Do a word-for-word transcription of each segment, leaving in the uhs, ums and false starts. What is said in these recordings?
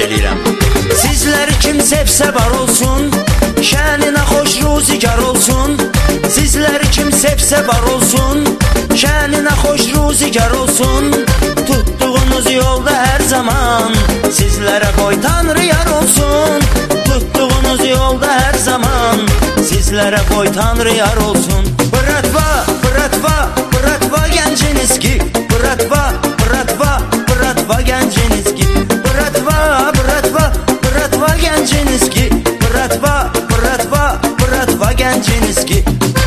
eləyirəm. Sizləri kim sevsə var olsun, şəninə xoş ruzigar olsun. Sizləri kim sevsə var olsun, şəninə xoş ruzigar olsun. Tutduğunuz yolda hər zaman sizlərə qoy Tanrı yar olsun. Tutduğunuz yolda hər zaman sizlərə qoy Tanrı yar olsun. Bratva, bratva, bratva Gencinski, bratva, bratva, bratva Gencinski, bratva, bratva, bratva Gencinski, bratva, bratva, bratva Gencinski.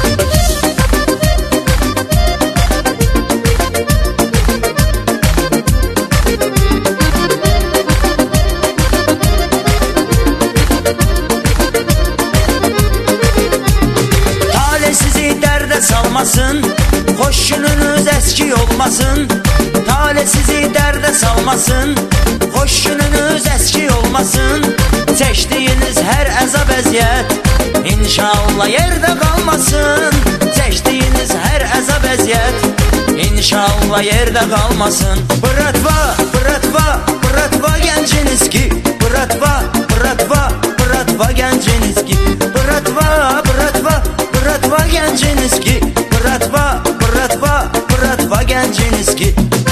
Salmasın, xoş gününüz əski olmasın. Tale sizi dərdə salmasın, xoş gününüz əski olmasın. Çəkdiyiniz hər əzab əziyyət İnşallah yerdə qalmasın. Çəkdiyiniz hər əzab əziyyət İnşallah yerdə qalmasın. Bratva, bratva, bratva Gencinski, bratva, bratva, bratva Gencinski, bratva, bratva, bratva Gencinski, bratva, bratva, bratva Gencinski.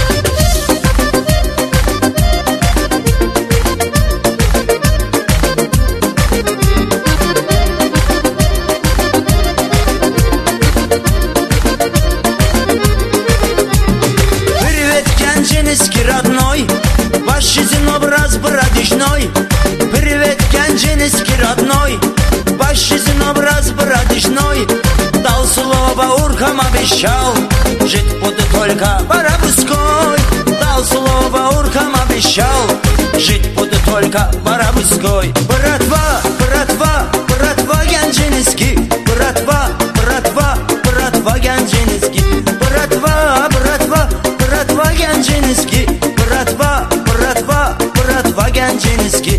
Привет, Gencinski родной, ваш жизнь образ братишной. Привет, Gencinski родной, ваш жизнь образ братишной. Дал слово, уркам обещал, жить буду только барабуской. Дал слово, уркам обещал, жить буду только барабуской. Братва, братва, братва Gencinski, братва, братва, братва Gencinski, братва, братва, братва Gencinski, братва, братва, братва Gencinski.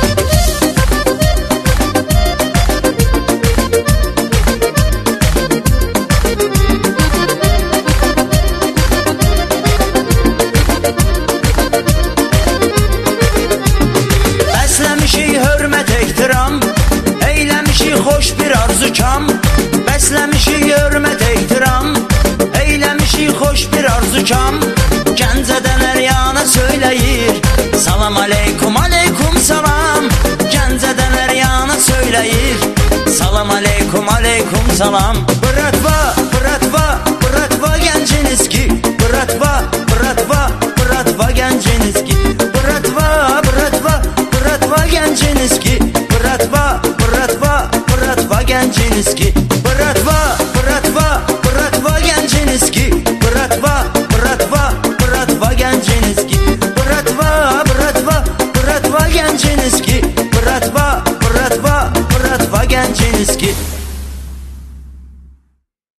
Hörmət ehtiram, eyləmişik xoş bir arzukam. Bəsləmişik hörmət ehtiram, eyləmişik xoş bir arzukam. Gəncədən əryana söyləyir, salam aleykum, aleykum salam. Gəncədən əryana söyləyir, salam aleykum, aleykum salam. Bratva, bratva, bratva Gencinski, bratva, bratva, bratva Gencinski, bratva, bratva, bratva Gencinski, bratva, bratva, bratva Gencinski.